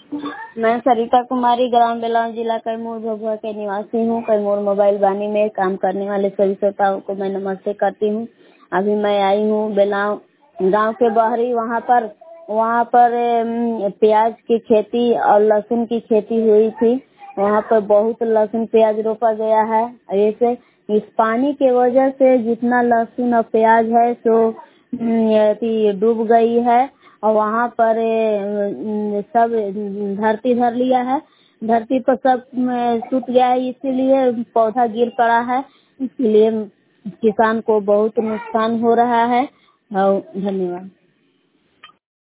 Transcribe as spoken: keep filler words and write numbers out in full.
मैं सरिता कुमारी ग्राम बेलाव जिला कैमूर भभुआ के निवासी हूँ। कैमूर मोबाइल वाणी में काम करने वाले सभी श्रोताओं को मैं नमस्ते करती हूँ। अभी मैं आई हूँ बेलाव गांव के बाहरी, वहाँ पर वहाँ पर अम, प्याज की खेती और लहसुन की खेती हुई थी। वहाँ पर बहुत लहसुन प्याज रोपा गया है। ऐसे इस पानी के वजह से जितना लहसुन और प्याज है सो अम, अथी डूब गई है और वहाँ पर अम, सब धरती धर लिया है। धरती पर सब अम, सूख गया है, इसीलिए पौधा गिर पड़ा है। इसलिए किसान को बहुत नुकसान हो रहा है। और धन्यवाद।